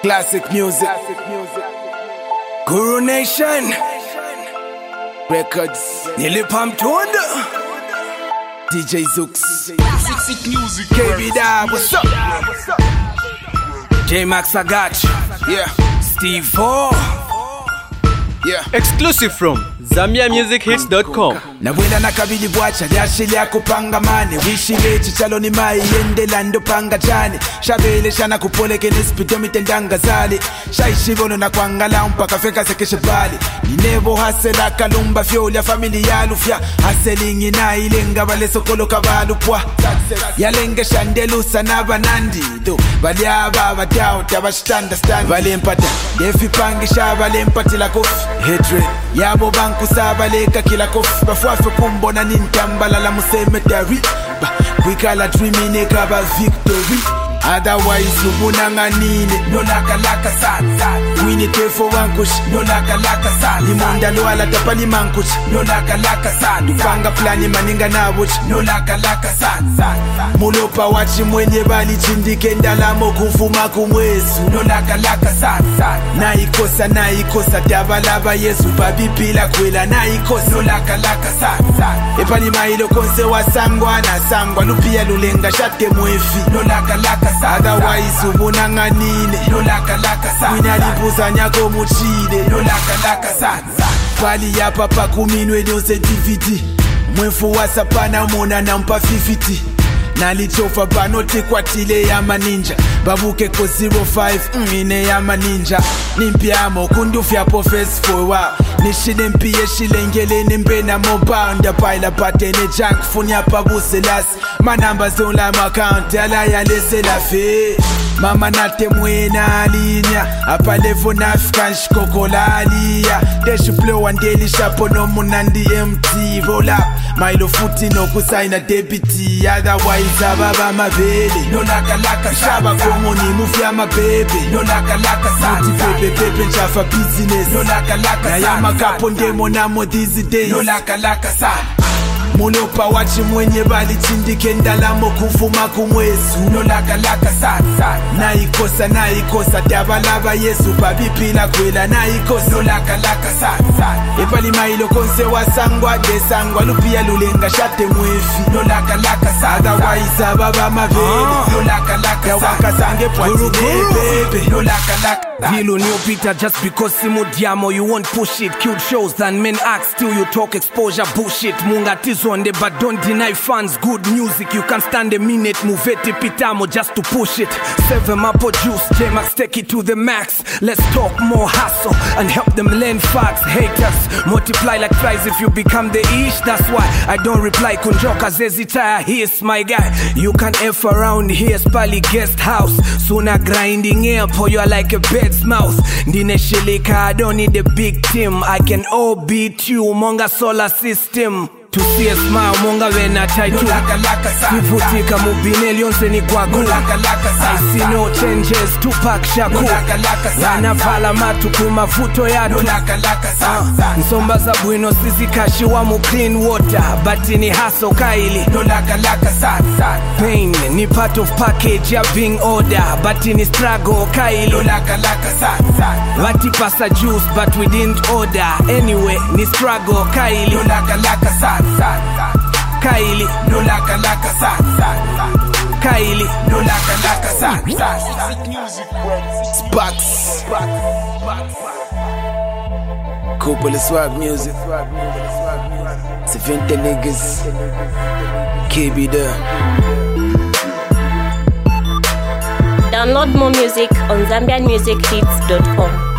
Classic music. Guru Nation Records. Nilipam Tunda. DJ Zooks. KB Dab, what's up? J Max Agach. Yeah. Steve O. Yeah. Exclusive from ZambiaMusicHits.com. Nawela nakabili bwacha lyashili akupanga mane wishile chichalo ni mai yende lando panga chane shabele shana kupoleke nispidomi tendanga zali shaishibono na kwangala mpaka feka sekeshe bali ninebo hasela kalumba fyolya familia lufya haselingi na ilenga bale sokolo kabalupwa yalenge shandelusa nabanandi do bali aba batao tabashitanda stand bali empata defi pangisha bali empati la kofi hatred yabo banku sabaleka kila kofi bafwafe kumbona nintambala la musemetary kwikala dreaming kaba victory otherwise ubunanganine nolakalaka sasa wini tefo wankush nolakalaka sasa limonda lwala tapali mankush nolakalaka sasa dupanga plani maninga nabuch nolakalaka sasa mulopa wachi mwenye bali chindike ndalamo kufuma kumwesu nolakalaka sasa naikosa tabalaba yesu babipila kwela naikosa nolakalaka sasa epani mailo konse wasangwa na sangwa lupia lulenga shate mwefi nolakalaka otherwise ubunanganine nolakalaka sa winalipuza nyako muchide nolakalaka sa pali ya papa kuminwe nyose DVD mwefu wasapana mona nampa 50 nalichofa banote kwa tile ya maninja babuke ko 05 mine ya maninja nimpiamo kundufya profess for wow nishide mpie shilengele nimbena mobanda paila patene junk funya pabuselas my numbers on my account ala ya lese la fe mama nate mwena linya apa levo nafkan shkokolalia deshu blow one daily shapo no munandi MT roll up mailo futi no kusaina debiti otherwise ababa mabele nolakalaka shaba komoni mufya mabebe nolakalaka sati bebe nchafa business nolakalaka na yama kapo ndemo namo these days nolakalaka sati mulopa wachi mwenye bali chindike ndalamo kufuma kumwesu nolakalaka sasa naikosa tabalaba yesu babipila kwela naikosa nolakalaka sasa epali mailo konse wasangwa desangwa lupia lulenga shate mwefi nolakalaka sasa otherwise ababa mabele nolakalaka sasa wakasange pwati bebe nolakalaka Hilo new Peter just because simudiamo you won't push it cute shows than men act still you talk exposure bullshit mungatizo on the but don't deny fans good music you can stand a minute muveti pitamo just to push it 7 apple juice J-Max take it to the max let's talk more hustle and help them learn facts haters multiply like flies if you become the ish that's why I don't reply kunjoka zezitaya he's my guy you can F around here spali guest house sooner grinding air for you are like a bed's mouth ndine shilika I don't need a big team I can all beat you monga solar system to see a smile monga wena title Sifutika mubineli yonse ni kwagu I see no changes Tupac Shaku Wanavala matu kumafuto yatu Nsomba za bwino sisi kashiwa mu clean water Bati ni haso kaili Pain ni part of package ya being order Bati ni struggle kaili Wati pasa juice but we didn't order Anyway ni struggle kaili Kaili no laka sa Kaili no laka sa Sparks Couple swag music 70 niggas KB there. Download more music on ZambiaMusicHits.com.